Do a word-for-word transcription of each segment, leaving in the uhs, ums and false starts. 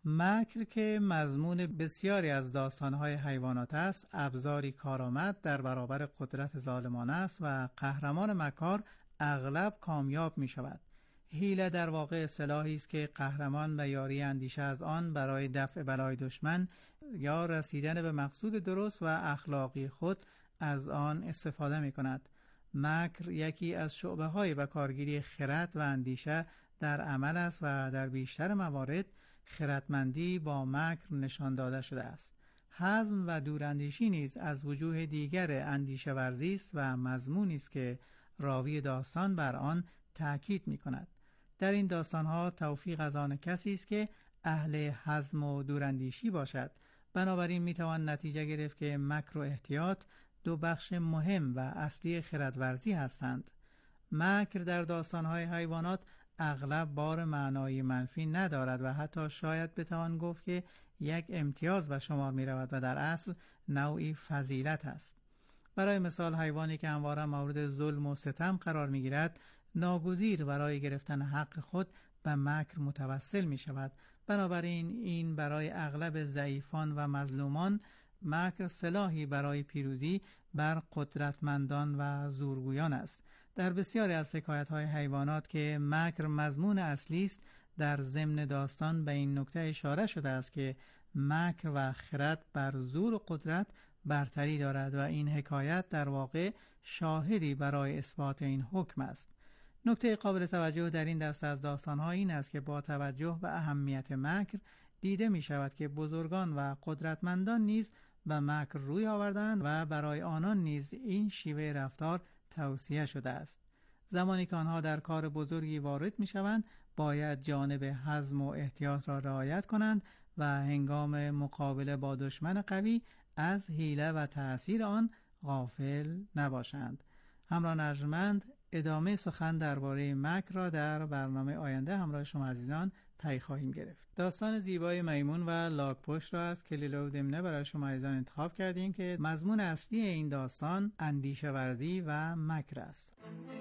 مکر که مضمون بسیاری از داستانهای حیوانات است، ابزاری کارآمد در برابر قدرت ظالمانه است و قهرمان مکار اغلب کامیاب می شود. حیله در واقع سلاحی است که قهرمان و یاری اندیشه از آن برای دفع بلای دشمن یا رسیدن به مقصود درست و اخلاقی خود از آن استفاده می کند. مکر یکی از شعبه های به کارگیری خرد و اندیشه در عمل است و در بیشتر موارد خردمندی با مکر نشان داده شده است. حزم و دوراندیشی نیز از وجوه دیگر اندیشه ورزی است و مضمونی است که راوی داستان بر آن تأکید می کند. در این داستانها توفیق از آن کسی است که اهل حزم و دوراندیشی باشد. بنابراین می توان نتیجه گرفت که مکر و احتیاط دو بخش مهم و اصلی خردورزی هستند. مکر در داستانهای حیوانات اغلب بار معنایی منفی ندارد و حتی شاید بتوان گفت که یک امتیاز به شمار می رود و در اصل نوعی فضیلت است. برای مثال حیوانی که همواره مورد ظلم و ستم قرار می گیرد ناگزیر برای گرفتن حق خود به مکر متوسل می شود. بنابراین این برای اغلب ضعیفان و مظلومان مکر سلاحی برای پیروزی بر قدرتمندان و زورگویان است. در بسیاری از حکایت‌های حیوانات که مکر مضمون اصلی است، در ضمن داستان به این نکته اشاره شده است که مکر و خرد بر زور و قدرت برتری دارد و این حکایت در واقع شاهدی برای اثبات این حکم است. نکته قابل توجه در این دسته از داستان‌ها این است که با توجه به اهمیت مکر دیده می شود که بزرگان و قدرتمندان نیز به مکر روی آوردند و برای آنان نیز این شیوه رفتار توصیه شده است. زمانی که آنها در کار بزرگی وارد می شوند باید جانب حزم و احتیاط را رعایت کنند و هنگام مقابله با دشمن قوی از حیله و تأثیر آن غافل نباشند. همراهان ارجمند، ادامه سخن درباره مکر را در برنامه آینده همراه شما عزیزان پی خواهیم گرفت. داستان زیبای میمون و لاک‌پشت را از کلیله و دمنه برای شما عزیزان انتخاب کردیم که مضمون اصلی این داستان اندیشه ورزی و مکر است.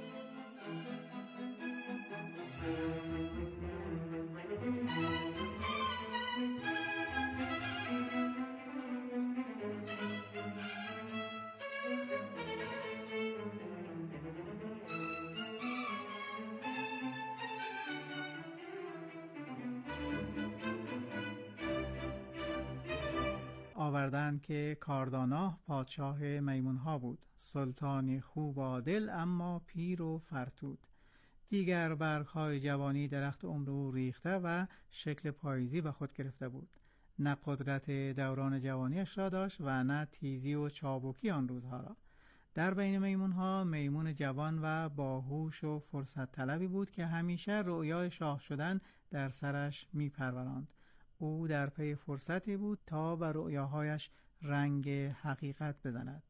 آوردند که کارداناه پادشاه میمونها بود، سلطانی خوب عادل اما پیر و فرتود. دیگر برگ‌های جوانی درخت عمر او ریخته و شکل پاییزی به خود گرفته بود. نه قدرت دوران جوانیش را داشت و نه تیزی و چابکی آن روزها را. در بین میمونها میمون جوان و باهوش و فرصت طلبی بود که همیشه رؤیای شاه شدن در سرش می پروراند. او در پی فرصتی بود تا بر رؤیاهایش رنگ حقیقت بزند.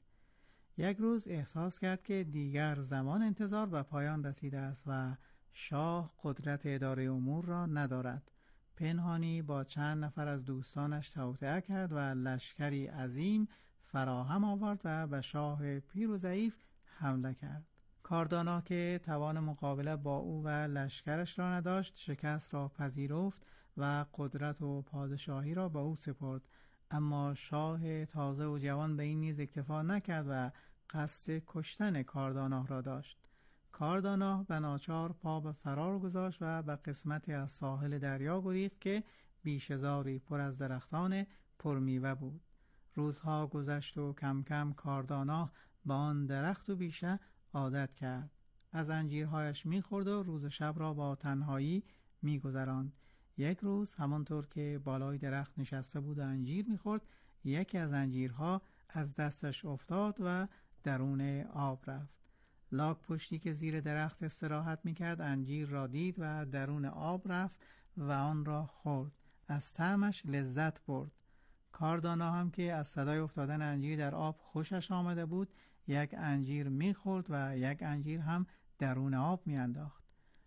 یک روز احساس کرد که دیگر زمان انتظار به پایان رسیده است و شاه قدرت اداره امور را ندارد. پنهانی با چند نفر از دوستانش توطئه کرد و لشکری عظیم فراهم آورد و به شاه پیر و ضعیف حمله کرد. کاردانا که توان مقابله با او و لشکرش را نداشت، شکست را پذیرفت و قدرت و پادشاهی را به او سپرد. اما شاه تازه و جوان به این نیز اکتفا نکرد و قصد کشتن کاردانا را داشت. کاردانا به ناچار پا به فرار گذاشت و به قسمتی از ساحل دریا گریخت که بیشه‌زاری پر از درختان پرمیوه بود. روزها گذشت و کم کم کاردانا به آن درخت و بیشه عادت کرد. از انجیرهایش می‌خورد و روز و شب را با تنهایی می‌گذراند. یک روز همانطور که بالای درخت نشسته بود و انجیر می‌خورد، یکی از انجیرها از دستش افتاد و درون آب رفت. لاک‌پشتی که زیر درخت استراحت می‌کرد انجیر را دید و درون آب رفت و آن را خورد. از طعمش لذت برد. کاردانا هم که از صدای افتادن انجیر در آب خوشش آمده بود، یک انجیر می‌خورد و یک انجیر هم درون آب می‌انداخت.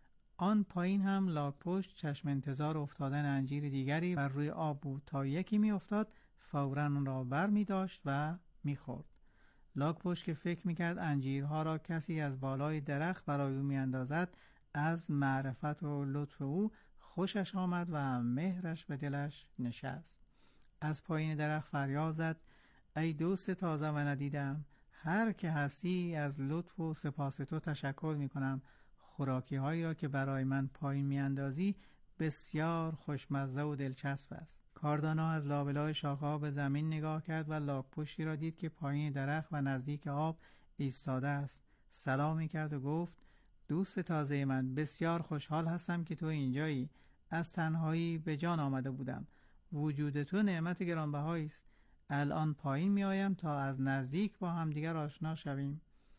آن پایین هم لاک‌پشت چشم انتظار افتادن انجیر دیگری بر روی آب بود. تا یکی می‌افتاد فوراً آن را بر می‌داشت و می‌خورد. لاک‌پشت که فکر می‌کرد انجیرها را کسی از بالای درخت برای او می‌اندازد، از معرفت و لطف او خوشش آمد و مهرش به دلش نشست. از پایین درخت فریاد زد: ای دوست تازه و ندیدم، هر که هستی از لطف و سپاس تو تشکر می کنم. خوراکی هایی را که برای من پایین می اندازی بسیار خوشمزه و دلچسب است. کاردانا از لابلای شاخه‌ها به زمین نگاه کرد و لاک‌پشتی را دید که پایین درخت و نزدیک آب ایستاده است. سلامی کرد و گفت: دوست تازه من، بسیار خوشحال هستم که تو اینجایی. از تنهایی به جان آمده بودم. وجود تو نعمت گرانبهایی است. الان پایین می آیم تا از نزدیک با هم دیگر آشنا شویم.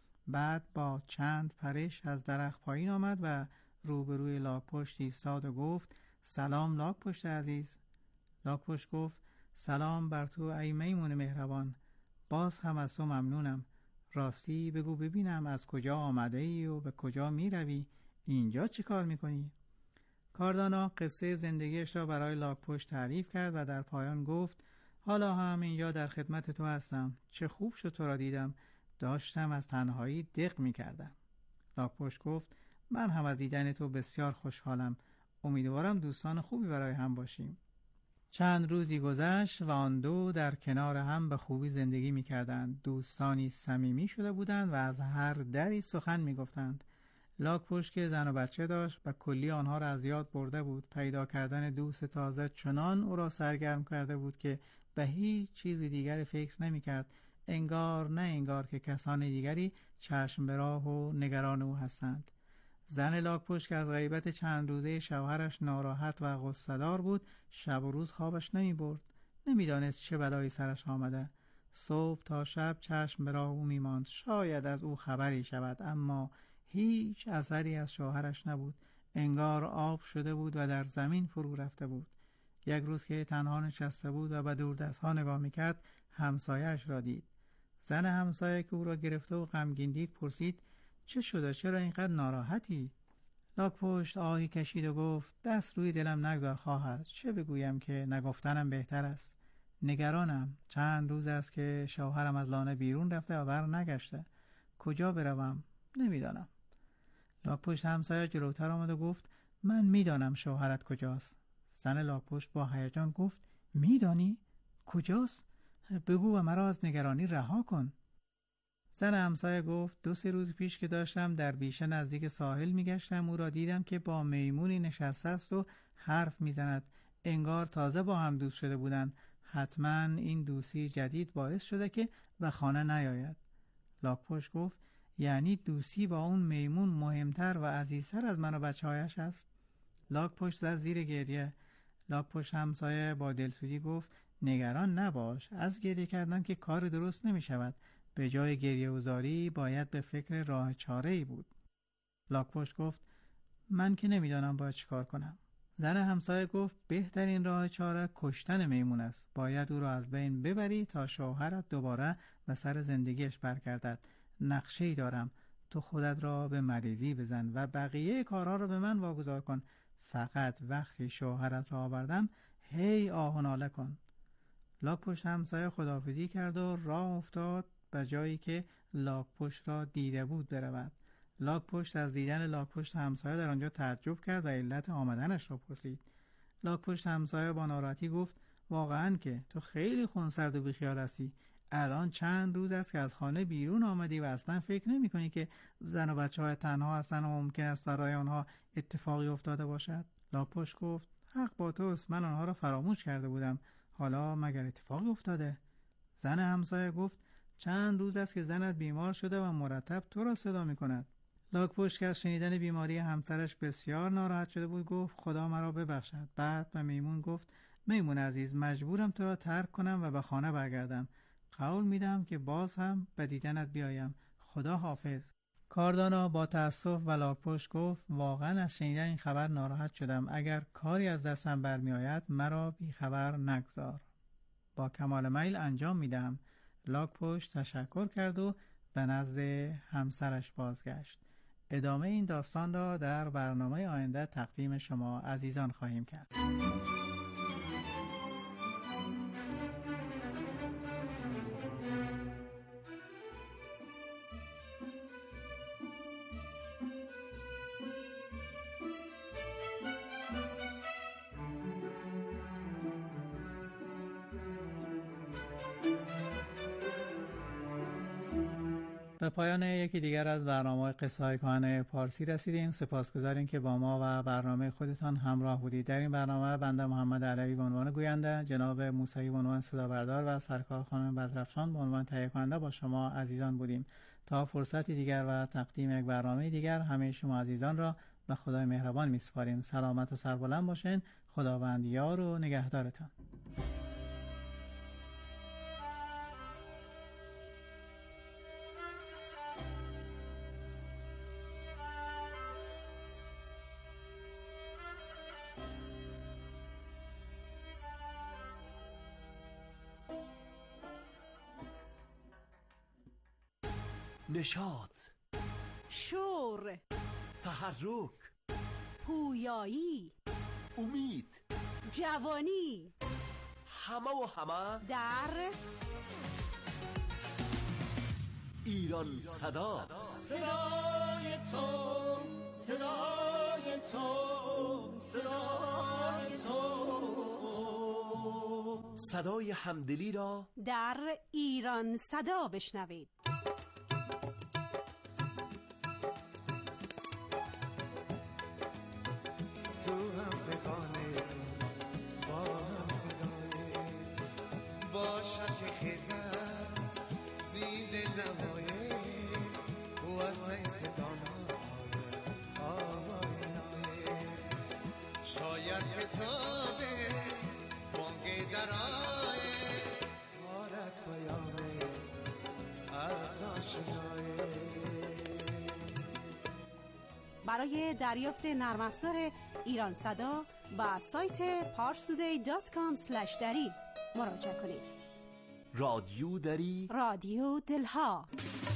بعد با چند پرش از درخت پایین آمد و روبروی لاک‌پشت ایستاد و گفت: سلام لاک‌پشت عزیز. لاک‌پشت گفت: سلام بر تو ای میمون مهربان، باز هم از تو ممنونم. راستی بگو ببینم از کجا آمده ای و به کجا می روی؟ اینجا چی کار می کنی؟ کاردانا قصه زندگیش را برای لاک‌پشت تعریف کرد و در پایان گفت: حالا هم اینجا در خدمت تو هستم. چه خوب شد تو را دیدم. داشتم از تنهایی دق می کردم. لاک‌پشت گفت: من هم از دیدن تو بسیار خوشحالم. امیدوارم دوستان خوبی برای هم باشیم. چند روزی گذشت و آن دو در کنار هم به خوبی زندگی می کردند. دوستانی صمیمی شده بودند و از هر دری سخن می گفتند. لاک‌پشت که زن و بچه داشت و کلی آنها را از یاد برده بود. پیدا کردن دوست تازه چنان او را سرگرم کرده بود که به هیچ چیز دیگر فکر نمی کرد. انگار نه انگار که کسان دیگری چشم به راه و نگران او هستند. زن لاک‌پشت که از غیبت چند روزه شوهرش ناراحت و غصه‌دار بود، شب و روز خوابش نمی برد. نمی دانست چه بلایی سرش آمده. صبح تا شب چشم به راه او می ماند. شاید از او خبری شود، اما هیچ اثری از شوهرش نبود. انگار آب شده بود و در زمین فرو رفته بود. یک روز که تنها نشسته بود و به دوردست‌ها نگاه می‌کرد، همسایه‌اش را دید. زن همسایه که او را گرفته و غمگین دید پرسید: چه شده؟ چرا اینقدر ناراحتی؟ لاک‌پشت آهی کشید و گفت: دست روی دلم نگذار خواهر. چه بگویم که نگفتنم بهتر است. نگرانم. چند روز است که شوهرم از لانه بیرون رفته و بر نگشته. کجا بروم؟ نمیدانم. لاک‌پشت همسایه جلوتر آمد و گفت: من میدانم شوهرت کجاست. زن لاک‌پشت با هیجان گفت: میدانی؟ کجاست؟ بگو و مرا از نگرانی رها کن. زن همسایه گفت: دو سه روز پیش که داشتم در بیشه نزدیک ساحل میگشتم، او را دیدم که با میمونی نشسته است و حرف میزند. انگار تازه با هم دوست شده بودند. حتما این دوستی جدید باعث شده که به خانه نیاید. لاک‌پشت گفت: یعنی دوستی با اون میمون مهمتر و عزیزتر از من و بچه‌هایش است؟ لاک‌پشت زد زیر گریه. لاک‌پشت همسایه با دلسوزی گفت: نگران نباش. از گریه کردن که کار درست نمی شود. به جای گریه و زاری باید به فکر راه چاره‌ای بود. لاک‌پشت گفت: من که نمیدانم باید چیکار کنم. زن همسایه گفت: بهترین راه چاره کشتن میمون است. باید او را از بین ببری تا شوهرت دوباره به سر زندگیش برگردد. نقشه‌ای دارم. تو خودت را به مریضی بزن و بقیه کارها را به من واگذار کن. فقط وقتی شوهرت را آوردم هی آه و ناله کن. لاک‌پشت همسایه خداحافظی کرد و راه افتاد به جایی که لاک‌پشت را دیده بود برود. لاک‌پشت از دیدن لاک‌پشت همسایه در آنجا تعجب کرد و علت آمدنش را پرسید. لاک‌پشت همسایه با ناراحتی گفت: واقعاً که تو خیلی خونسرد و بیخیال هستی. الان چند روز است که از خانه بیرون آمدی و اصلا فکر نمی کنی که زن و بچه های تنها هستن و ممکن است برای آنها اتفاقی افتاده باشد. لاک‌پشت گفت: حق با توست، من آنها را فراموش کرده بودم. حالا مگر اتفاقی افتاده؟ زن همسایه گفت: چند روز است که زنت بیمار شده و مرتب تو را صدا می کند. لاک‌پشت که از شنیدن بیماری همسرش بسیار ناراحت شده بود گفت: خدا مرا ببخشد. بعد به میمون گفت: میمون عزیز، مجبورم تو را ترک کنم و به خانه برگردم. قول میدم که باز هم به دیدنت بیایم. خدا حافظ. کاردانا با تأسف و لاک‌پشت گفت: واقعا از شنیدن این خبر ناراحت شدم. اگر کاری از دستم برمی آید مرا بی خبر نگذار. با کمال میل انجام میدم. لاک‌پشت تشکر کرد و به نزد همسرش بازگشت. ادامه این داستان را در برنامه آینده تقدیم شما عزیزان خواهیم کرد. به پایان یکی دیگر از برنامه قصه های کهنه پارسی رسیدیم. سپاسگزاریم که با ما و برنامه خودتان همراه بودید. در این برنامه بنده محمد علوی به عنوان گوینده، جناب موسوی به عنوان صدا بردار و سرکار خانم بدرفشان به عنوان تهیه کننده با شما عزیزان بودیم. تا فرصتی دیگر و تقدیم یک برنامه دیگر، همه شما عزیزان را به خدای مهربان می‌سپاریم. سلامت و سربلند باشین. خداوند یار و نگهدارتان. نشاط، شور، تحرک، پویایی، امید، جوانی، همه و همه در ایران صدا. صدای تو، صدای تو، صدای تو، صدای همدلی را در ایران صدا بشنوید. شاید حسابه بانگ درائه غارت پیامه از آشنایه. برای دریافت نرم افزار ایران صدا با سایت پارسودی دات کام اسلش دری مراجعه کنید. رادیو دری، رادیو دلها.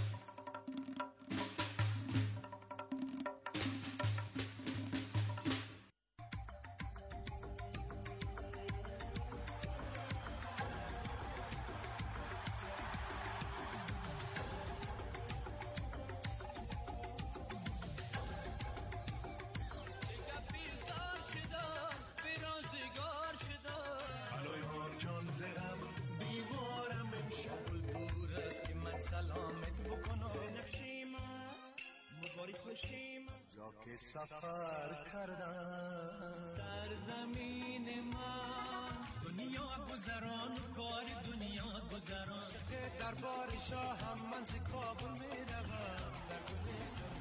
سلامت بکنم نفشیم مباری خوشیم جا که سفر کردم سرزمین من دنیا گذران کار دنیا گذران شده دربار شاهم من ز کابل میروم در گلستان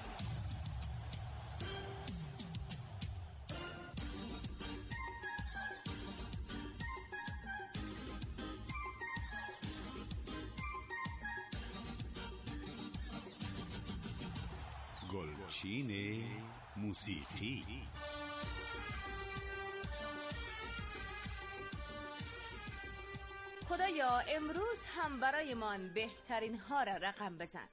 گلچین موسیقی. خدایا امروز هم برایمان بهترین ها را رقم بزن.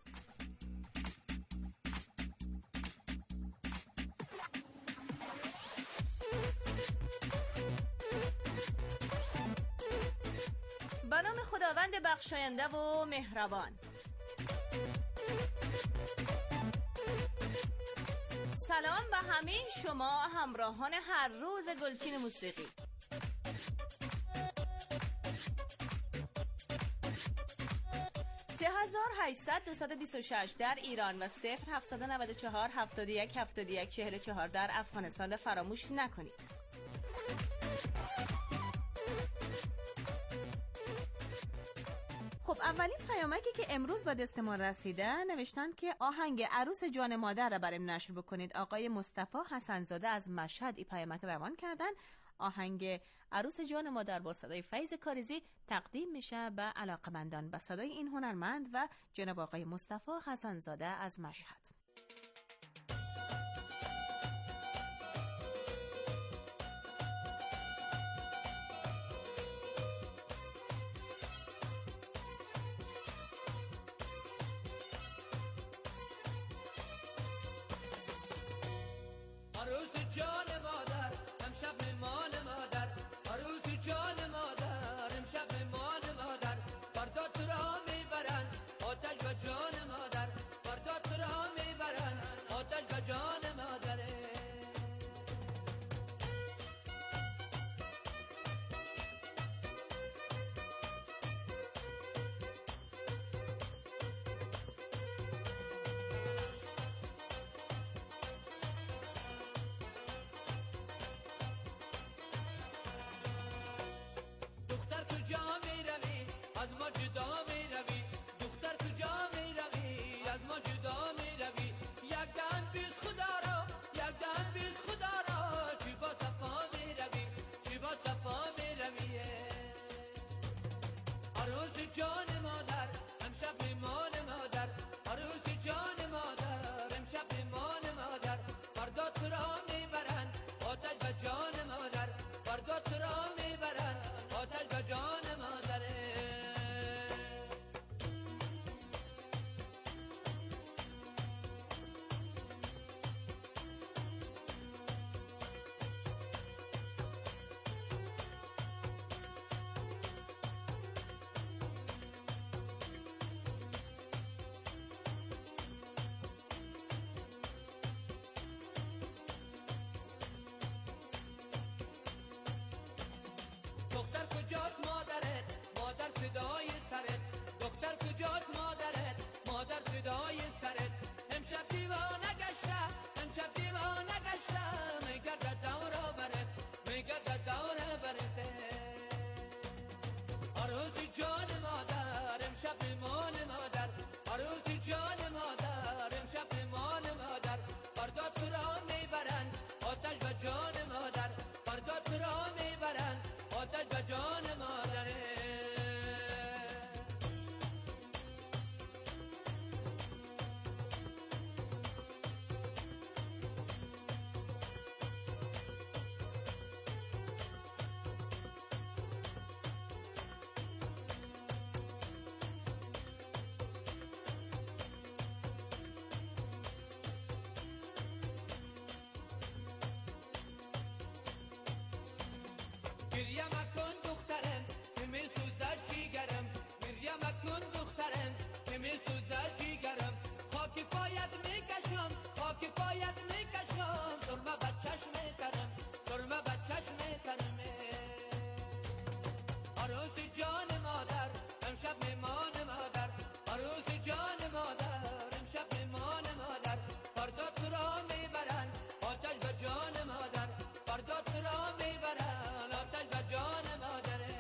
به نام خداوند بخشاینده و مهربان. سلام به همه شما همراهان هر روز گلچین موسیقی. سه هزار و هشتصد و دویست و بیست و شش در ایران و صفر هفتصد و نود و چهار هفتاد و یک هفتاد و یک چهل و چهار در افغانستان را فراموش نکنید. خب اولین پیامکی که امروز به دست ما رسیده نوشتن که آهنگ عروس جان مادر را برام نشر بکنید. آقای مصطفی حسن‌زاده از مشهد این پیامک روان کردن. آهنگ عروس جان مادر با صدای فیض کاریزی تقدیم میشه به علاقمندان به صدای این هنرمند و جناب آقای مصطفی حسن‌زاده از مشهد. عروس جان مادر امشب مهمان مادر، عروس جان مادر امشب مهمان مادر، فردا تو را میبرن آتش به جان مادر، فردا تو را میبرن آتش به جان مادره. جان مادر امشب میمان مادر، عروس جان مادر امشب میمان مادر، فردا تو را میبرن آتش به جان مادر، فردا تو را میبرن آتش به جان مادر. دختر کجاست مادرت، مادر فدای سرت، دختر کجاست مادرت، مادر فدای سرت، امشب دیوانه گشته، امشب دیوانه گشته، میگرد دور برت، میگرد دور برت. عروس جان مادر امشب میمان مادر، عروس جان مادر امشب میمان مادر، فردا تو را میبرن آتش به جان مادر، فردا تو را میبرن آتش به جان مادره. گریه مکن دخترم که می سوزد جیگرم، گریه مکن دخترم که می سوزد جیگرم، خاک پایت میکشم، خاک پایت میکشم، سرمه بچش میکنم، سرمه بچش میکنم. عروس جان مادر امشب میمان مادر، عروس جان مادر امشب میمان مادر، فردا تو را میبرن آتش به جان مادر، فردا تو را میبرن آتش به جان مادره.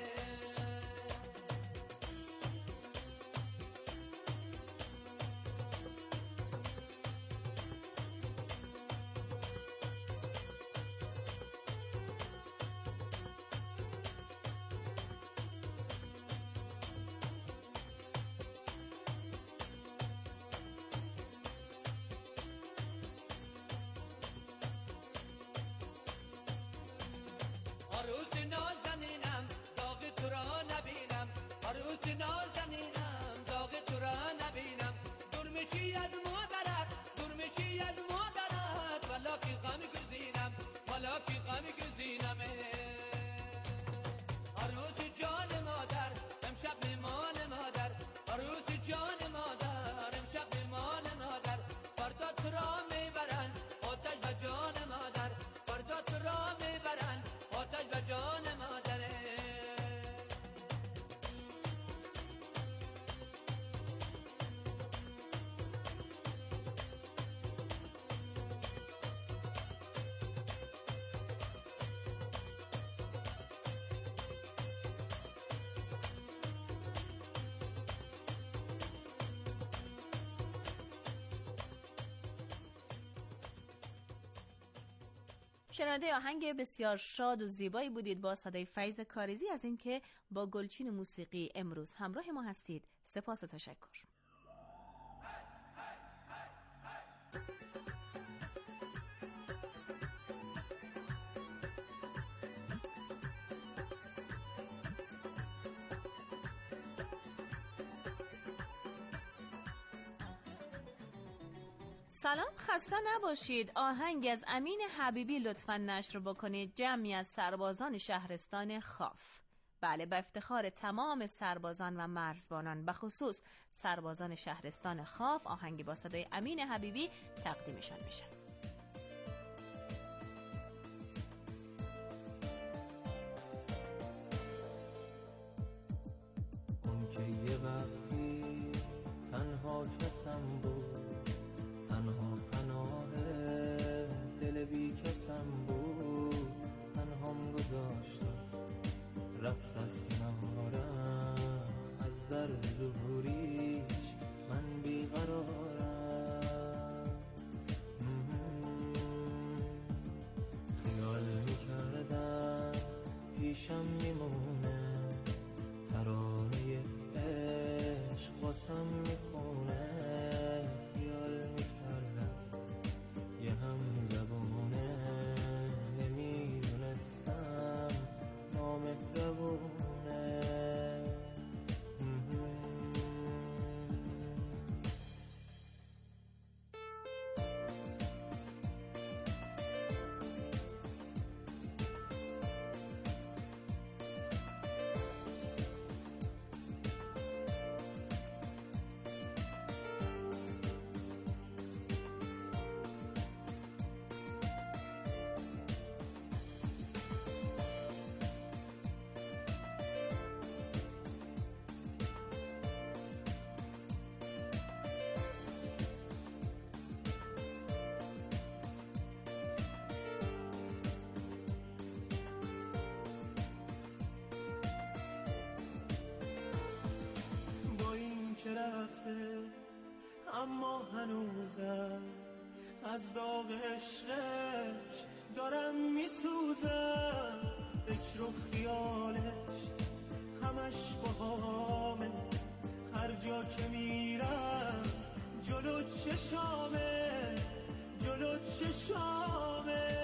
عروس نازنینم داغ تو را نبینم، عروس نازنینم داغ تو را نبینم، دور میچی از مادرت، دور میچی از مادرت، والا کی غم گزینم، والا کی غم گزینم. عروس جان مادر امشب میمان مادر، عروس جان مادر امشب میمان مادر، فردا تو را میبرن آتش به جان مادر، فردا تو را میبرن آتش به جان مادره. شنونده آهنگ بسیار شاد و زیبایی بودید با صدای فیض کاریزی. از اینکه با گلچین موسیقی امروز همراه ما هستید سپاس و تشکر. سلام، خسته نباشید. آهنگ از امین حبیبی لطفاً نشر بکنید. جمعی از سربازان شهرستان خاف. بله، به افتخار تمام سربازان و مرزبانان، به خصوص سربازان شهرستان خاف، آهنگ با صدای امین حبیبی تقدیمشان میشه. اون که یه وقتی تنها کسم بود، تنها پناه دل بی کسم بود، تنهام گذاشتم رفت از کنارم، از درد دوریش من بیقرارم. خیال میکردم پیشم میمونه ترانه اما هنوزم از داغ عشقش دارم میسوزم. فکر و خیالش همش باهامه، هر جا که میرم جلو چشامه، جلو چشامه.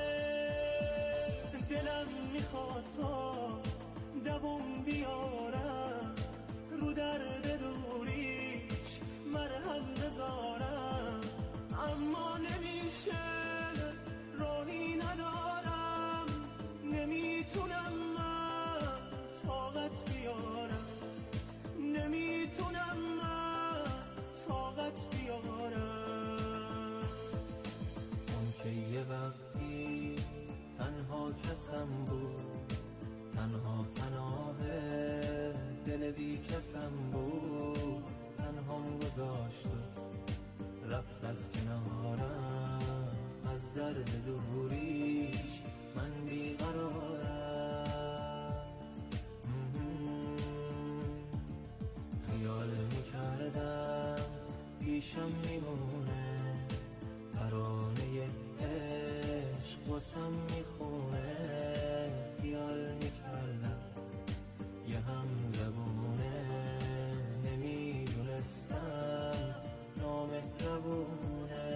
دلم میخواد تا دووم بیارم، رو درد دوریش مرهم بذارم، اما نمیشه، راهی ندارم، نمیتونم من طاقت بیارم، نمیتونم من طاقت بیارم. اون که یه وقتی تنها کسم بود، تنها پناه دل بی کسم بود، تنهام گذاشت و رفت از کنارم، از درد دوریش من بیقرارم. خیال میکردم پیشم میمونه، ترانه عشق واسم میخونه. خیال میکردم یه هم زبونه، نمیدونستم نامهربونه.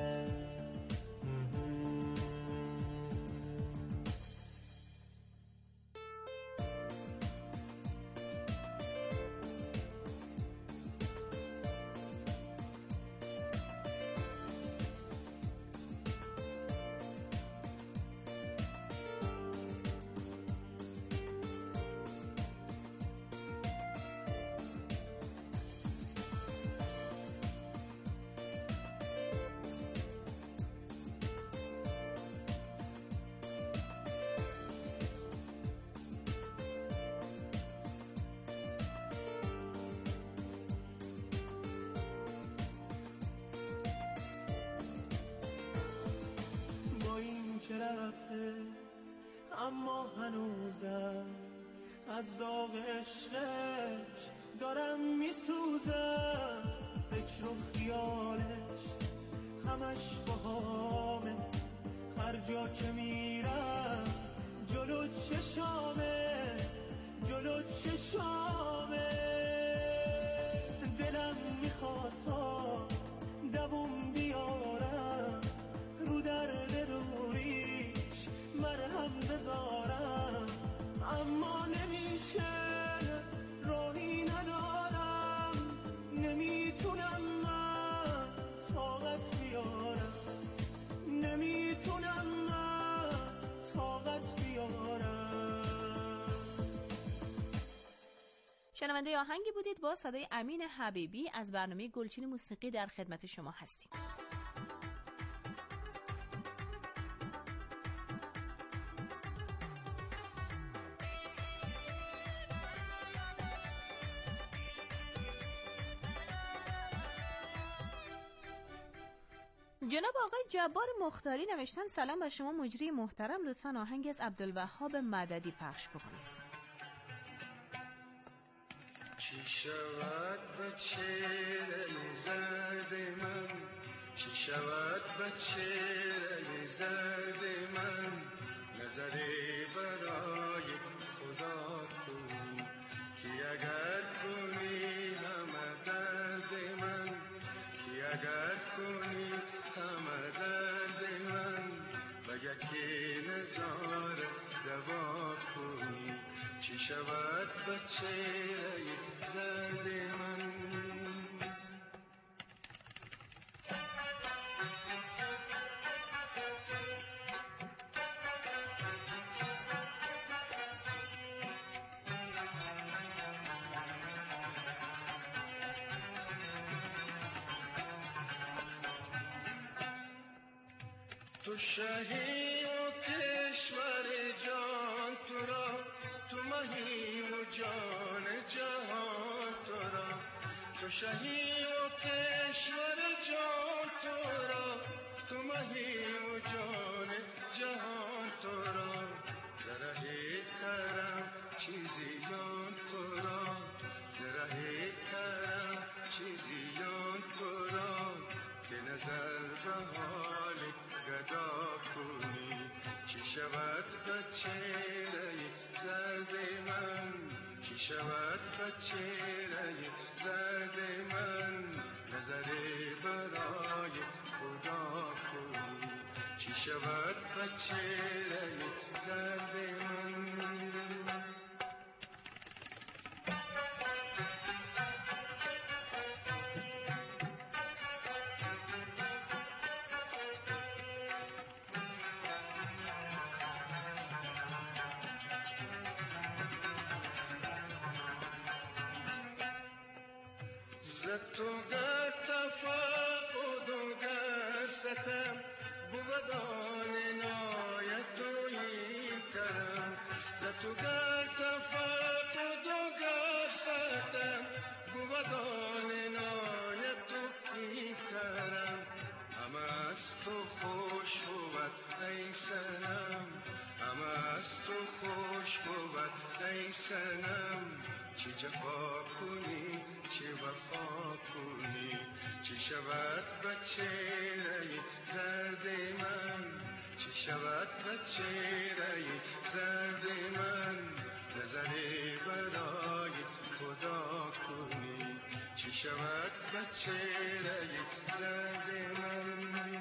که رفته اما هنوزم از داغ عشقش دارم میسوزم. فکر و خیالش همش باهامه، هر جا که میرم جلو چشامه، جلو چشامه. دلم میخواد تا دووم بیارم، رو درد دوریش مرهم بذارم، اما نمیشه، راهی ندارم، نمیتونم من طاقت بیارم، نمیتونم من طاقت بیارم. شنونده آهنگی بودید با صدای امین حبیبی از برنامه گلچین موسیقی. در خدمت شما هستیم. جناب آقای جبار مختاری نوشتن سلام به شما مجری محترم، لطفاً آهنگ از عبدالوهاب مددی پخش بکنید. چی شود بچه دل زرد من، چی شود بچه دل زرد من، نظری برای خدا کن که اگر کنی همه درد من، که اگر کنی همه درد من، و یکی نظاره دوا کنی. چی شود بچه زرد من. تو شهی و کشور جان تو را، تو مهی و جان جهان تو را. تو شهی و کشور جان تو را، تو مهی و جان جهان تو را. زره کرم چیزی جان تو را، زره کرم چیزی جان تو را. شود بچهره زرد من نظری برای خدا کنی چی شود بچهره زرد من تو گر تفقد و گر ستم بودان عنایت و این کرم ز تو گر تفقد و گر ستم بودان عنایت و این کرم همه از تو خوش بود ای سنم همه از تو خوش بود ای سنم چی جفا کنی چی وفا کنی چی شود بچهره زرد من چی شود بچهره زرد من نظری برای خدا کنی چی شود بچهره زرد من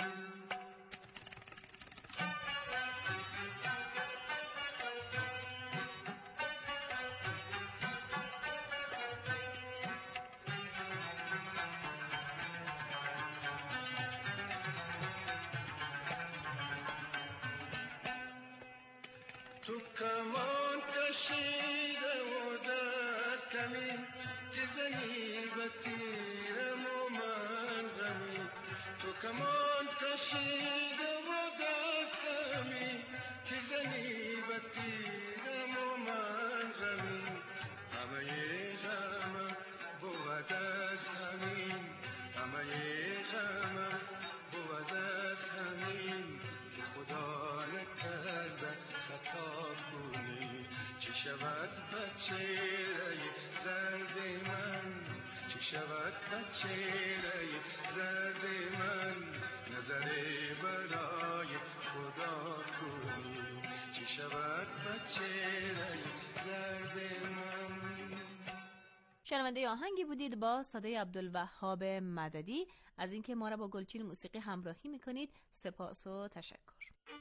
تو کمان کشیده و در کمین که زنی به تیرم و من غمی تو کمان کشیده و در کمین که زنی به تیرم و من غمی همه غمم بود از همین همه غمم بود از همین که خدا نکرده خطا کنی چی شود بچهره زرد من چی شود بچهره زرد من نظری برای خدا کنی چی شود بچهره زرد من. شنونده آهنگی بودید با صدای عبدالوهاب مددی. از اینکه ما را با گلچین موسیقی همراهی میکنید سپاس و تشکر.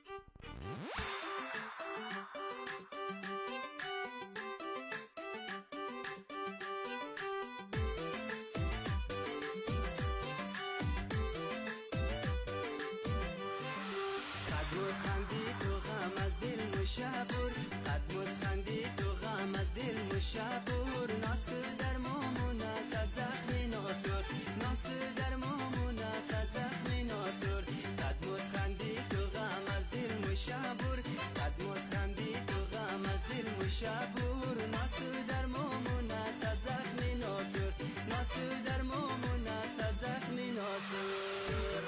شبور قد مسخندی تو غم از دل مشبور ناست در مومون صد زخمی ناسور ناست در مومون صد زخمی ناسور قد مسخندی تو غم از دل مشبور قد مسخندی تو غم از دل مشبور ناست در مومون صد زخمی ناسور ناست در مومون صد زخمی ناسور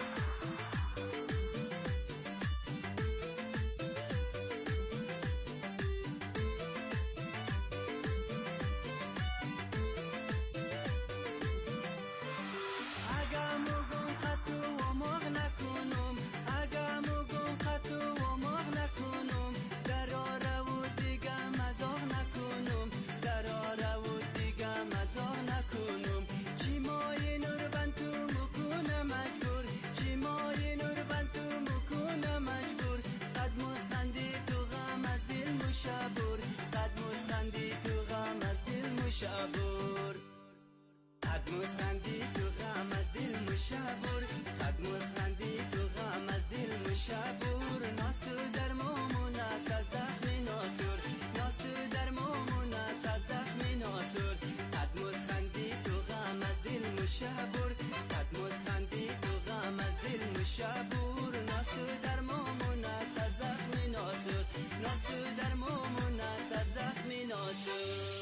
شبور قد مسخندی تو غم از دل مشبور قد مسخندی تو غم از دل مشبور ناست در مومون صد زخمی ناسور ناست در مومون صد زخمی ناسور قد مسخندی تو غم از دل مشبور قد مسخندی تو غم از دل مشبور ناست در مومون صد زخمی ناسور ناست در مومون صد زخمی ناسور.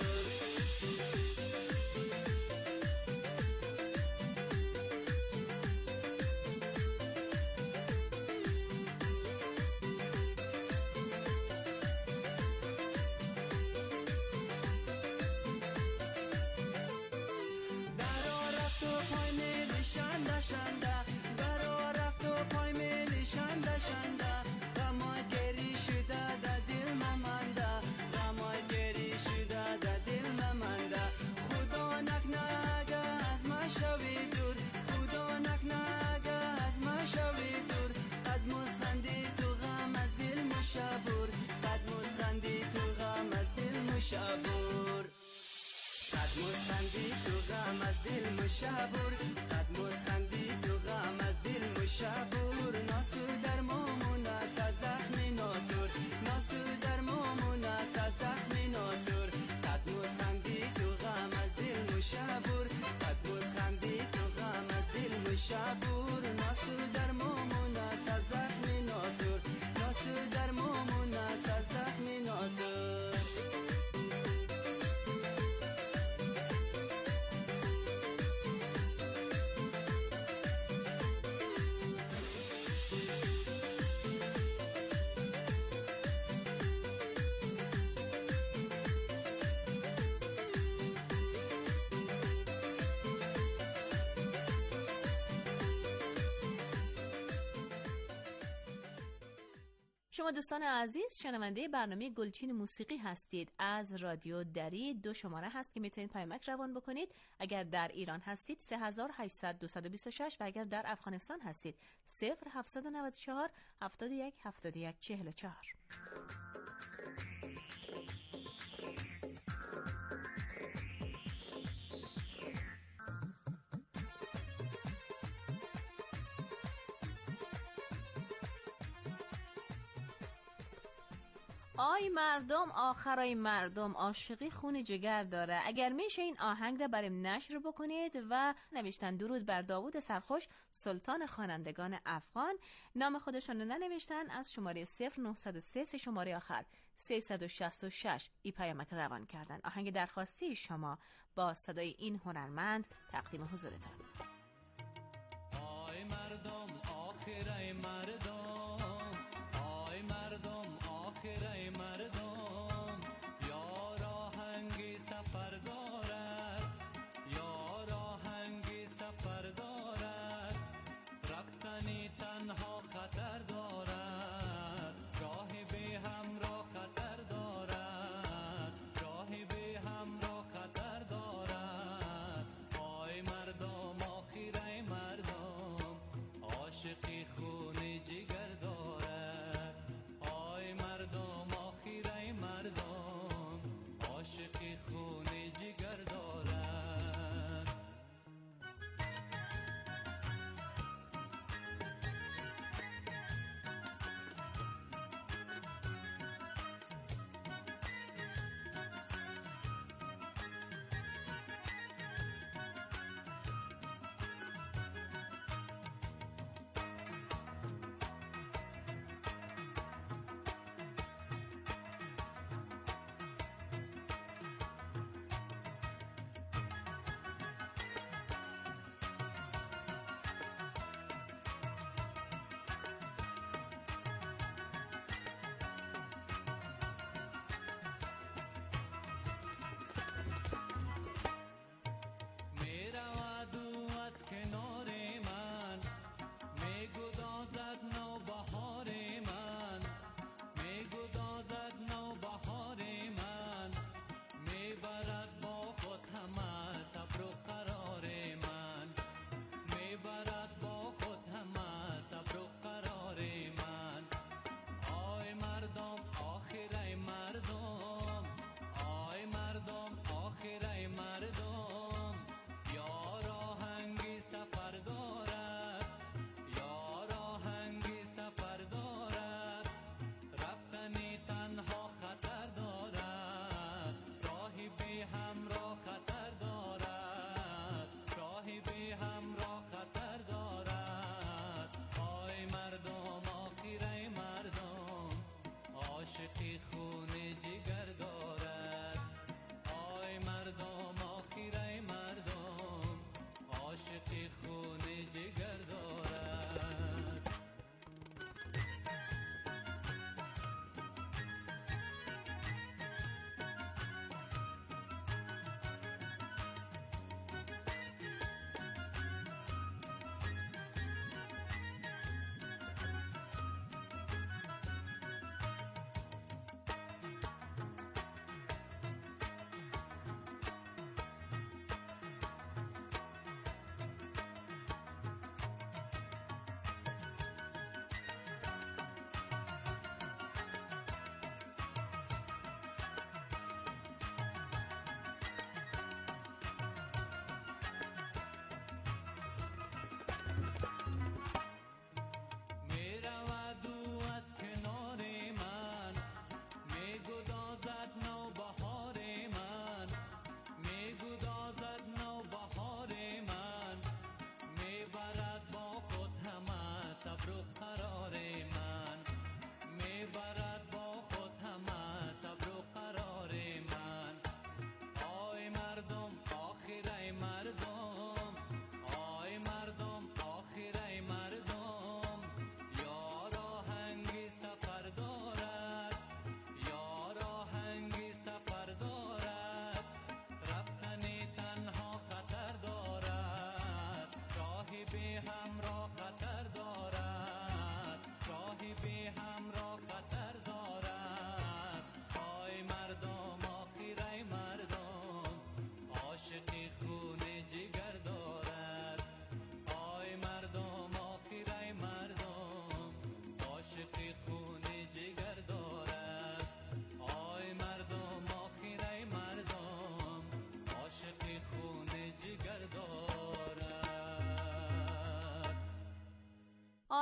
شنده شنده برا رفت و پای میلی شنده شنده غمای گری شده در دل ممانده غمای گری شده در دل قد مسخندی تو غم از دل مشبور قد مسخندی تو غم از دل مشبور ناز تو در مومون است از زخم ناسور ناز تو در مومون است از زخم ناسور قد مسخندی تو غم از دل مشبور قد مسخندی تو غم از دل مشبور ناز تو در مومون است از زخم ناسور ناز تو در مومون است از زخم ناسور شما دوستان عزیز شنونده برنامه گلچین موسیقی هستید. از رادیو دری دو شماره هست که میتونید پیامک روان بکنید. اگر در ایران هستید سه هزار و هشتصد دویست و بیست و شش و اگر در افغانستان هستید صفر هفتصد و نود و چهار هفتاد و یک هفتاد و یک چهل و چهار. آی مردم آخرای مردم عاشقی خون جگر داره. اگر میشه این آهنگ رو بریم نشر بکنید. و نوشتن درود بر داوود سرخوش سلطان خوانندگان افغان. نام خودشون رو ننوشتن. از شماره صفر نهصد و سه سه شماره آخر سیصد و شصت و شش ای پیامک روان کردن. آهنگ درخواستی شما با صدای این هنرمند تقدیم حضورتان. آی مردم آخرای مردم آی مردم آخرای مردم یار آهنگی سفر دارد یار آهنگی سفر دارد رفتنی تنها خطر دارد راهی به همراه خطر دارد راهی به همراه خطر دارد آی مردم آخرای مردم عاشقی خون جگر دارد آی مردم آخرای مردم عاشقی خون جگر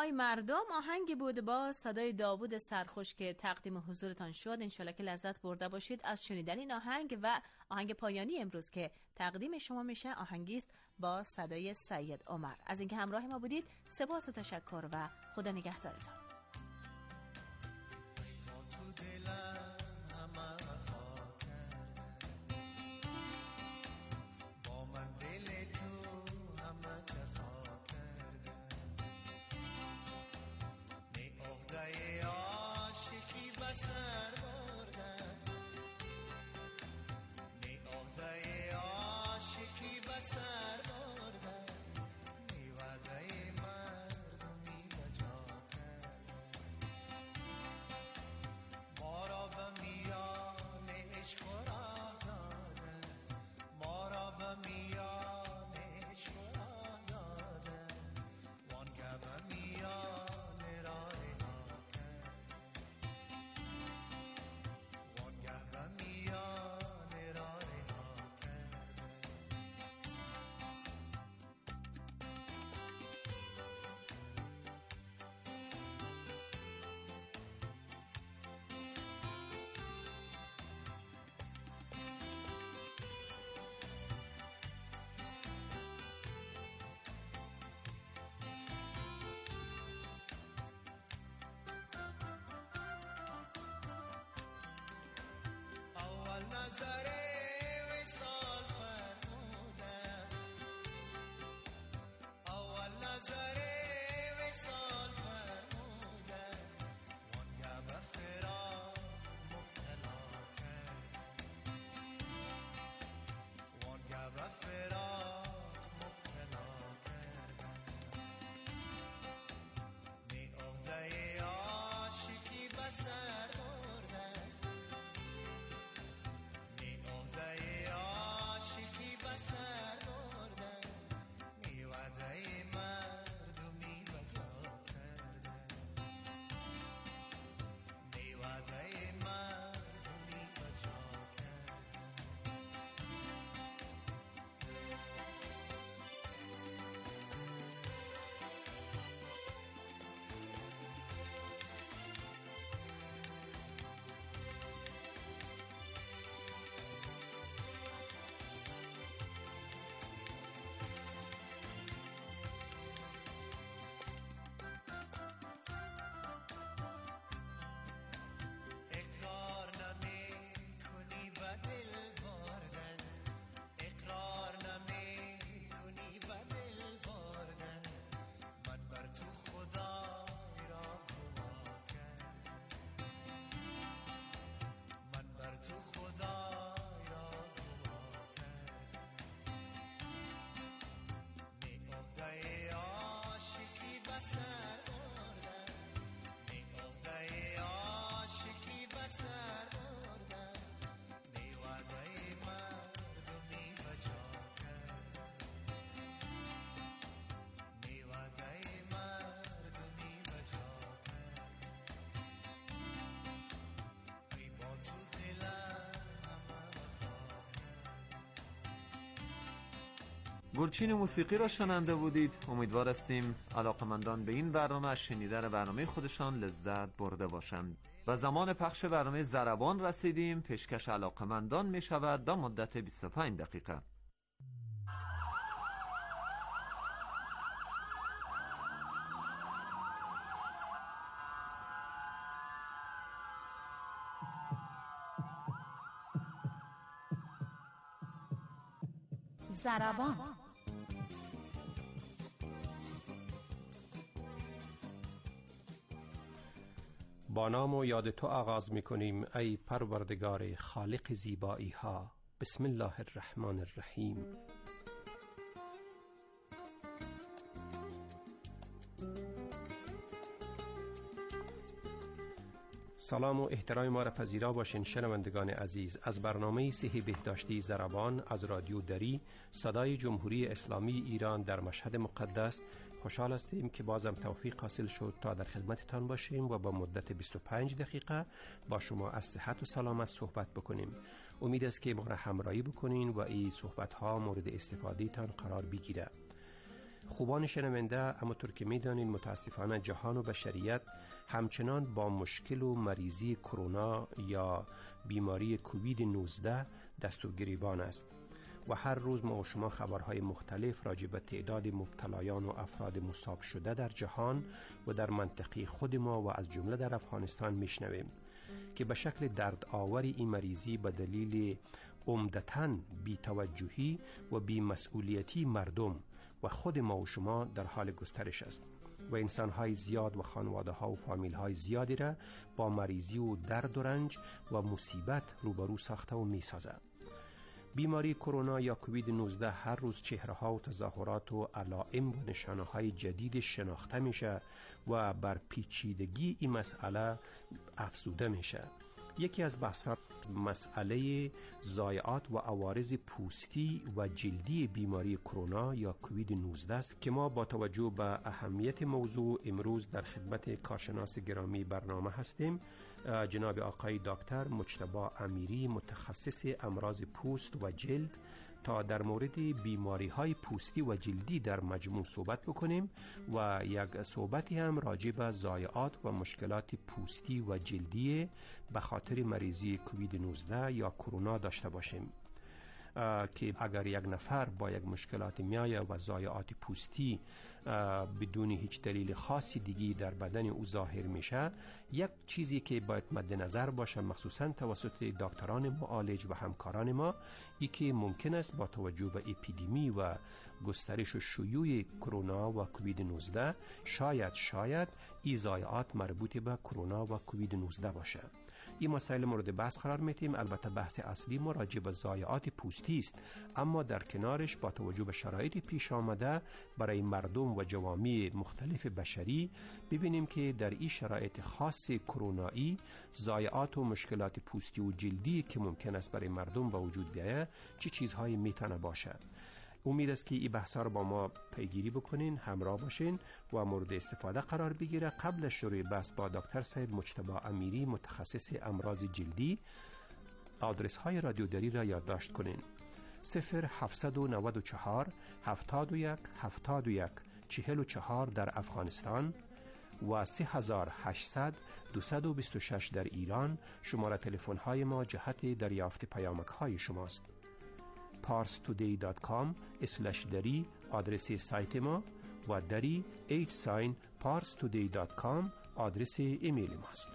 آی مردم آهنگی بود با صدای داوود سرخوش که تقدیم حضورتان شد. انشالله که لذت برده باشید از شنیدن این آهنگ. و آهنگ پایانی امروز که تقدیم شما میشه آهنگی است با صدای سید عمر. از اینکه همراه ما بودید سپاس و تشکر و خدا نگهدارتان. سر بردم می عهده عاشقی به سر بردم می وعده مردمی بجا کردم ما را به میان عشق راه دادن ما را به میان عشق راه دادن وانگه به میان راه نظر وصال فرمودم اول نظر وصال فرمودم وانگه به فراق مبتلا کردم وانگه به فراق مبتلا کردم می عهده عاشقی به سر بردم عاشقی به سر بردم می وعده مردمی بجا کردم می وعده مردمی بجا کردم سر بردم می عهده عاشقی به سر بردم می وعده مردمی بجا کردم می وعده مردمی بجا کردم ای با تو دلم همه وفا کردم. گلچین موسیقی را شنونده بودید. امیدوار هستیم علاقمندان به این برنامه از شنیدن برنامه خودشان لذت برده باشند. و زمان پخش برنامه ضربان رسیدیم. پیشکش علاقمندان می شود تا مدت بیست و پنج دقیقه. ضربان با نام و یاد تو آغاز می کنیم ای پروردگار خالق زیبایی ها. بسم الله الرحمن الرحیم. سلام و احترام ما را پذیرا باشین شنوندگان عزیز. از برنامه صحی بهداشتی ضربان از رادیو دری صدای جمهوری اسلامی ایران در مشهد مقدس خوشحال هستیم که بازم توفیق حاصل شد تا در خدمتتان باشیم و با مدت بیست و پنج دقیقه با شما از صحت و سلامت صحبت بکنیم. امید است که ما را همراهی بکنین و این صحبت ها مورد استفاده تان قرار بگیره. خوبان شنونده، همونطور که میدانید متاسفانه جهان و بشریت همچنان با مشکل و مریضی کرونا یا بیماری کووید نوزده دست و گریبان است و هر روز ما و شما خبرهای مختلف راجع به تعداد مبتلایان و افراد مصاب شده در جهان و در منطقه خود ما و از جمله در افغانستان میشنویم که به شکل درد آوری این مریضی به دلیل عمدتاً بی‌توجهی و بی‌مسئولیتی مردم و خود ما و شما در حال گسترش است و انسان‌های زیاد و خانواده‌ها و فامیل‌های زیادی را با مریضی و درد و رنج و مصیبت روبرو ساخته و می‌سازد. بیماری کرونا یا کووید نوزده هر روز چهره‌ها و تظاهرات و علائم و نشانه‌های جدید شناخته میشه و بر پیچیدگی این مسئله افزوده میشه. یکی از بحث‌ها مسئله ضایعات و عوارض پوستی و جلدی بیماری کرونا یا کووید نوزده است که ما با توجه به اهمیت موضوع امروز در خدمت کارشناس گرامی برنامه هستیم، جناب آقای دکتر مجتبی امیری، متخصص امراض پوست و جلد، تا در مورد بیماری های پوستی و جلدی در مجموع صحبت بکنیم و یک صحبتی هم راجع به ضایعات و مشکلات پوستی و جلدی به خاطر مریضی کووید نوزده یا کرونا داشته باشیم که اگر یک نفر با یک مشکلات میایه و ضایعات پوستی بدون هیچ دلیل خاصی دیگی در بدن او ظاهر میشه، یک چیزی که باید مد نظر باشه مخصوصا توسط دکتران معالج و همکاران ما، ای که ممکن است با توجه به اپیدمی و گسترش و شیوع کرونا و کووید نوزده شاید شاید این ضایعات مربوط به کرونا و کووید نوزده باشه. این مسائل مورد بحث قرار میدیم. البته بحث اصلی ما راجع به ضایعات پوستی است، اما در کنارش با توجه به شرایط پیش آمده برای مردم و جوامع مختلف بشری ببینیم که در این شرایط خاص کرونایی ضایعات و مشکلات پوستی و جلدی که ممکن است برای مردم به وجود بیاید چه چیزهایی میتونه باشه. امید است که این بحثا رو با ما پیگیری بکنین، همراه باشین و مورد استفاده قرار بگیره. قبل از شروع بحث با دکتر صاحب مجتبی امیری، متخصص امراض جلدی، آدرس های رادیو دری را یادداشت کنین: صفر هفت نه چهار هفتاد و یک هفتاد و یک چهل و چهار در افغانستان و سه هزار و هشتصد دویست و بیست و شش در ایران. شماره تلفن های ما جهت دریافت پیامک های شماست. پارس تودی دات کام اسلش دری آدرس سایت ما و دری ایت ساین پارس تودی دات کام آدرس ایمیل ماست.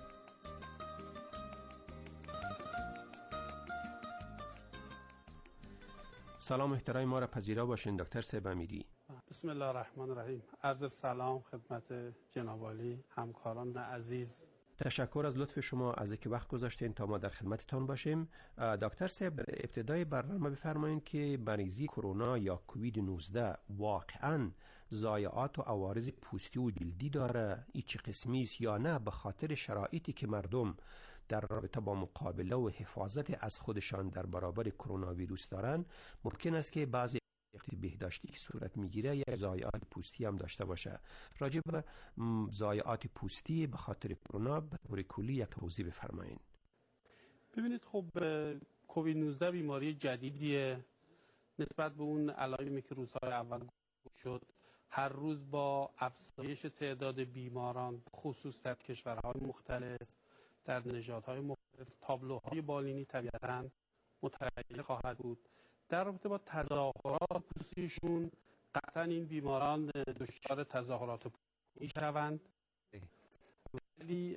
سلام احترام ما را پذیرا باشین دکتر صاحب امیری. بسم الله الرحمن الرحیم. عرض سلام خدمت جناب عالی، همکاران عزیز. تشکر از لطف شما از اینکه وقت گذاشتین تا ما در خدمتتان باشیم. دکتر صاحب، ابتدای برنامه بفرمایید که مریضی کرونا یا کووید نوزده واقعاً ضایعات و عوارض پوستی و جلدی داره، این چه قسمی است یا نه به خاطر شرایطی که مردم در رابطه با مقابله و حفاظت از خودشان در برابر کرونا ویروس دارن، ممکن است که بعضی بهداشتی که صورت میگیره یا ضایعات پوستی هم داشته باشه. راجع به ضایعات پوستی به خاطر کرونا به طور کلی یک توضیح بفرمایید. ببینید، خب کووید نوزده بیماری جدیدیه. نسبت به اون علائمی که روزهای اول شد، هر روز با افزایش تعداد بیماران خصوص در کشورهای مختلف در نژادهای مختلف تابلوهای بالینی طبیعتاً متغیر خواهد بود. در رابطه با تظاهرات پوستیشون قطعا این بیماران دچار تظاهرات پوستی میشوند، ولی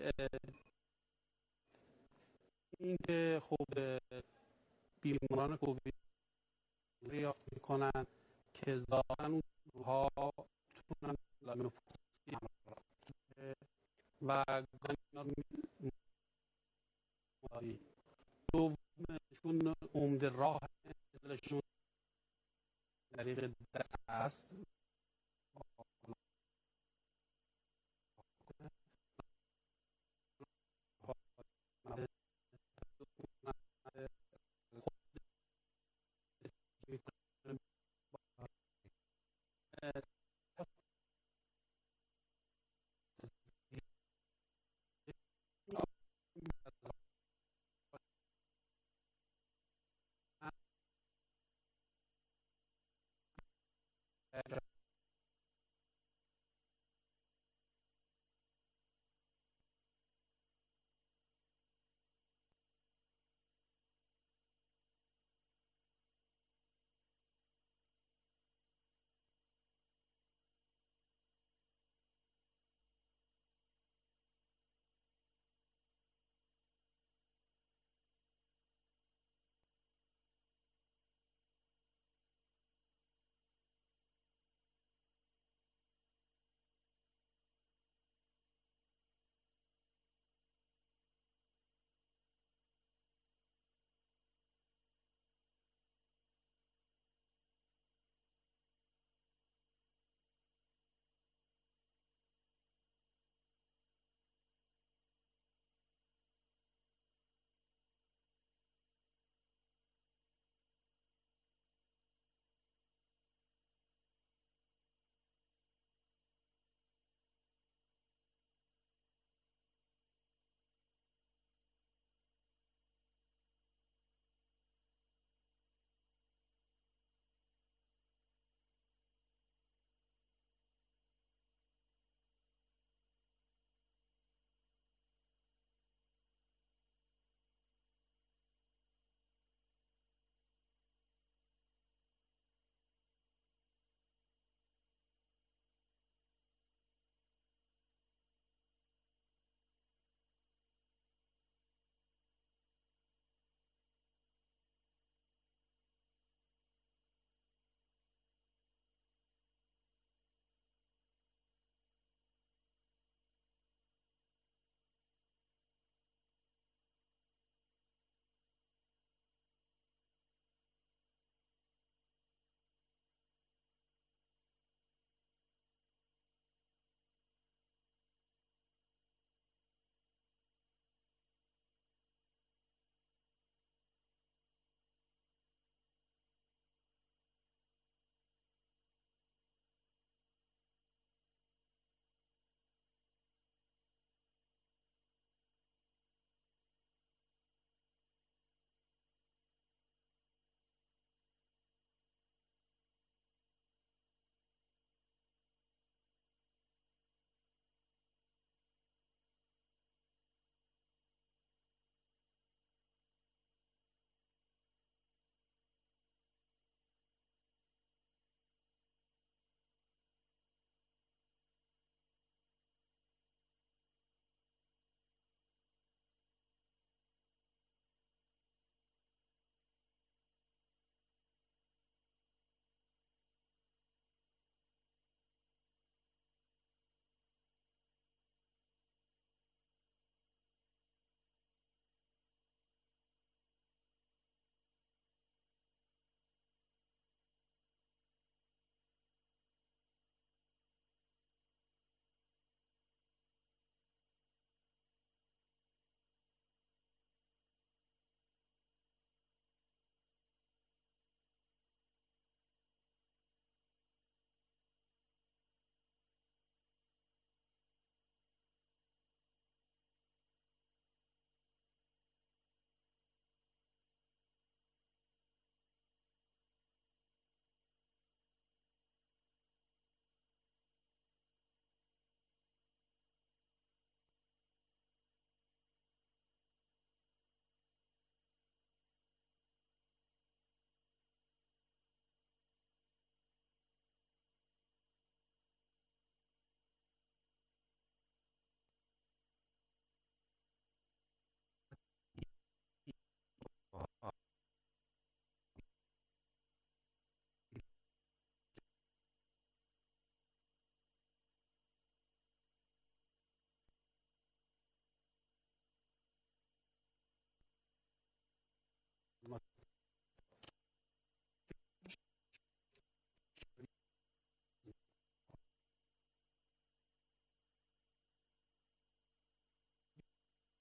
این که خب بیماران کووید یافت میکنن که ظاهرا اونها تونن علائم پوستی و گاهی دومشون عمده راه شون طریق دست است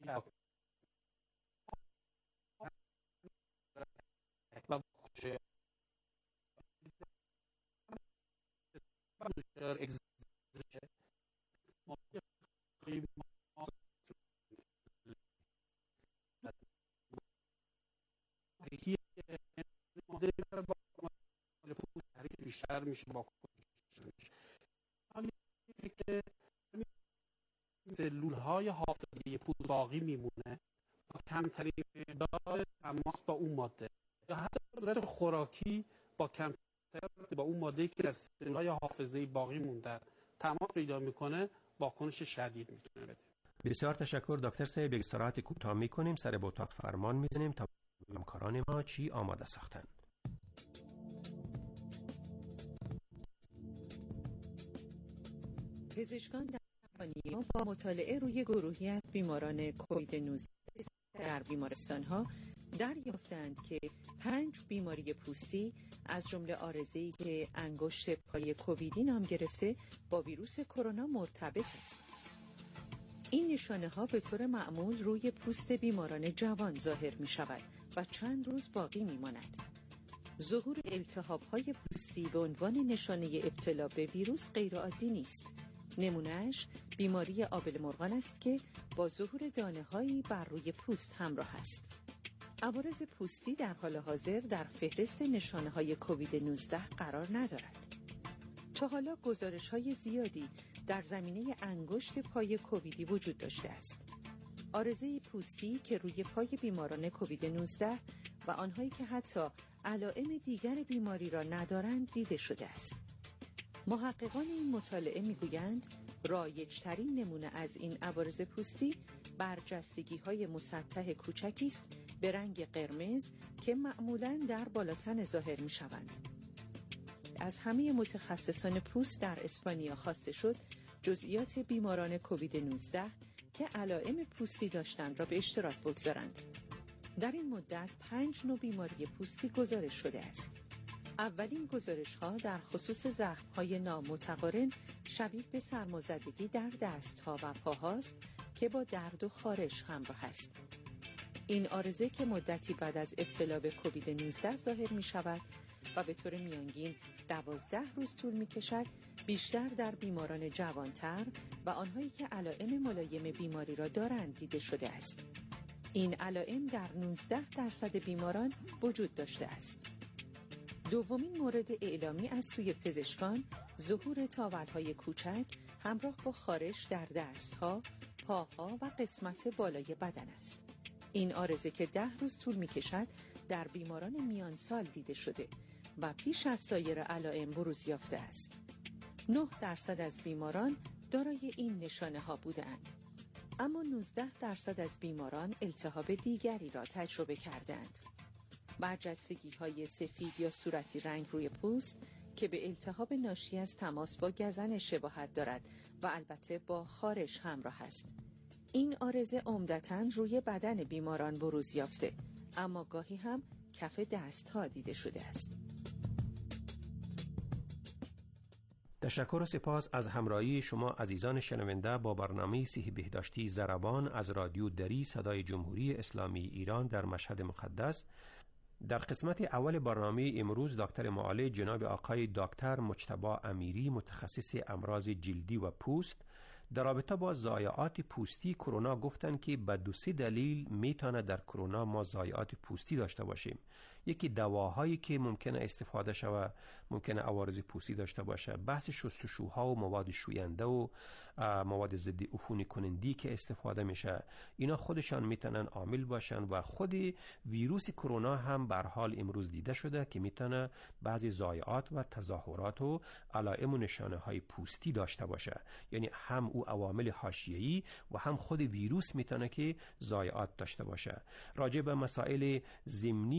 و بیشتر میشه با که سلول های حافظه پوست باقی میمونه و کمترین مقدار تماس با اون ماده یا حتی صورت خوراکی با کمتر با اون ماده‌ای که از سلول های حافظه باقی مونده تماس پیدا میکنه واکنش شدید میتونه بده. بسیار تشکر دکتر صاحب. یک استراحت کوتاه میکنیم، سر به اتاق فرمان میزنیم تا همکاران ما چی آماده ساختن. پزشکان در اسپانیا با مطالعه روی گروهی از بیماران کووید نوزده در بیمارستان‌ها دریافتند که پنج بیماری پوستی از جمله عارضه‌ای که انگشت پای کوویدی نام گرفته با ویروس کرونا مرتبط است. این نشانه‌ها به طور معمول روی پوست بیماران جوان ظاهر می‌شود و چند روز باقی می‌ماند. ظهور التهاب‌های پوستی به عنوان نشانه ابتلا به ویروس غیرعادی نیست. نمونهش بیماری آبله مرغان است که با ظهور دانه‌هایی بر روی پوست همراه است. عوارض پوستی در حال حاضر در فهرست نشانه‌های کووید نوزده قرار ندارد. تا حالا گزارش‌های زیادی در زمینه انگشت پای کوویدی وجود داشته است. عارضه پوستی که روی پای بیماران کووید نوزده و آنهایی که حتی علائم دیگر بیماری را ندارند دیده شده است. محققان این مطالعه میگویند رایج‌ترین نمونه از این عوارض پوستی برجستگی‌های مسطح کوچکی است به رنگ قرمز که معمولاً در بالاتن ظاهر می‌شوند. از همه متخصصان پوست در اسپانیا خواسته شد جزئیات بیماران کووید نوزده که علائم پوستی داشتند را به اشتراک بگذارند. در این مدت پنج نوع بیماری پوستی گزارش شده است. اولین گزارش‌ها در خصوص زخم‌های نامتقارن شبیه به سرمازدگی در دست‌ها و پاهاست که با درد و خارش همراه است. این عارضه که مدتی بعد از ابتلا به کووید نوزده ظاهر می‌شود و به طور میانگین دوازده روز طول می‌کشد، بیشتر در بیماران جوانتر و آنهایی که علائم ملایم بیماری را دارند دیده شده است. این علائم در نوزده درصد بیماران وجود داشته است. دومین مورد اعلامی از سوی پزشکان ظهور تاول‌های کوچک همراه با خارش در دست‌ها، پاها و قسمت بالای بدن است. این عارضه که ده روز طول می‌کشد در بیماران میان سال دیده شده و پیش از سایر علائم بروز یافته است. نه درصد از بیماران دارای این نشانه‌ها بودند. اما نوزده درصد از بیماران التهاب دیگری را تجربه کردند. برجستگی‌های سفید یا صورتی رنگ روی پوست که به التهاب ناشی از تماس با گزن شباهت دارد و البته با خارش همراه است. این عارضه عمدتاً روی بدن بیماران بروز یافته، اما گاهی هم کف دست‌ها دیده شده است. تشکر و سپاس از همراهی شما عزیزان شنونده با برنامه صحی بهداشتی ضربان از رادیو دری صدای جمهوری اسلامی ایران در مشهد مقدس. در قسمت اول برنامه امروز دکتر معالج جناب آقای دکتر مجتبی امیری متخصص امراض جلدی و پوست در رابطه با ضایعات پوستی کرونا گفتند که به دو سه دلیل میتونه در کرونا ما ضایعات پوستی داشته باشیم. یکی دواهایی که ممکنه استفاده شوه ممکنه عوارض پوستی داشته باشه، بحث شستشوها و مواد شوینده و مواد ضد عفونی کنندی که استفاده میشه، اینا خودشان میتونن عامل باشن و خود ویروس کرونا هم به هر حال امروز دیده شده که میتونه بعضی ضایعات و تظاهرات و علائم و نشانه های پوستی داشته باشه. یعنی هم او عوامل حاشیه‌ای و هم خود ویروس میتونه که ضایعات داشته باشه. راجع به مسائل ضمنی و زمینی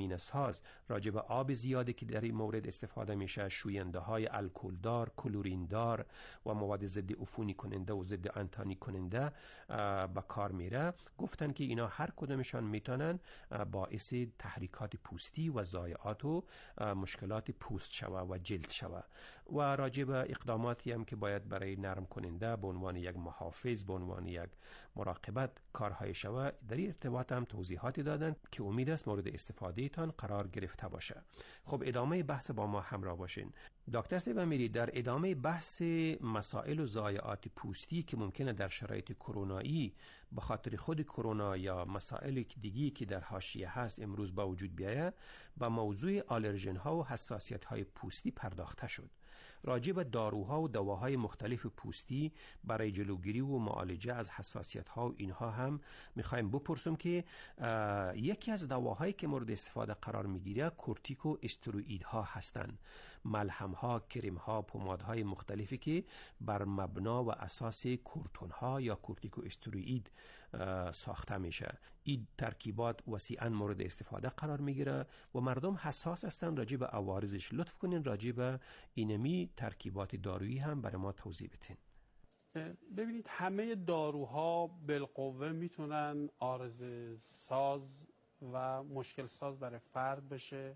ویتامین ساز، راجع به آب زیادی که در این مورد استفاده میشه، شوینده های الکل دار، کلورین دار و مواد ضد عفونی کننده و ضد انتانی کننده به کار میره. گفتن که اینا هر کدومشان میتونن باعث تحریکات پوستی و ضایعات و مشکلات پوست شوه و جلد شوه. و راجع به اقداماتی هم که باید برای نرم کننده به عنوان یک محافظ، به عنوان یک مراقبت کارهای شوه، در این ارتباط هم توضیحاتی دادن که امید است مورد استفاده تان قرار گرفته باشه. خب ادامه بحث با ما همراه باشین. دکتر صاحب امیری، در ادامه بحث مسائل و ضایعات پوستی که ممکنه در شرایط کرونایی به خاطر خود کرونا یا مسائل دیگی که در حاشیه هست امروز با وجود بیاید، با موضوع آلرژن ها و حساسیت های پوستی پرداخته شد. راجع به داروها و دواهای مختلف پوستی برای جلوگیری و معالجه از حساسیت ها و اینها هم میخوایم بپرسم که یکی از دواهایی که مورد استفاده قرار میگیره کورتیکو استروئید ها هستند. ملهم ها، کریم ها، پمادهای مختلفی که بر مبنا و اساس کورتون ها یا کورتیکو استروئید ساخته میشه. این ترکیبات وسیعا مورد استفاده قرار میگیره و مردم حساس هستن راجع به عوارضش. لطف کنین راجع به اینمی ترکیبات دارویی هم برای ما توضیح بدین. ببینید همه داروها بالقوه میتونن عارضه ساز و مشکل ساز برای فرد بشه،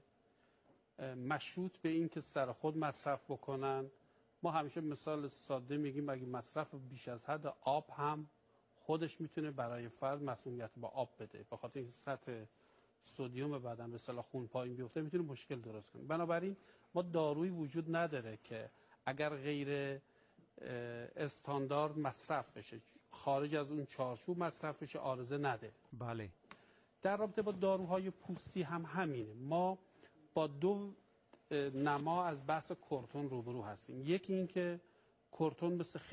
مشروط به این که سر خود مصرف بکنن. ما همیشه مثال ساده میگیم اگه مصرف بیش از حد آب هم خودش میتونه برای فرد مسمومیت با آب بده، به خاطر اینکه سطح سدیم بدن به اصطلاح خون پایین بیفته میتونه مشکل درست کنه. بنابراین ما دارویی وجود نداره که اگر غیر استاندارد مصرف بشه، خارج از اون چارچوب مصرف بشه، عارضه نده. بله. در رابطه با داروهای پوستی هم همینه. ما با دو نما از بحث کورتون روبرو هستیم. یکی این که کورتون مثل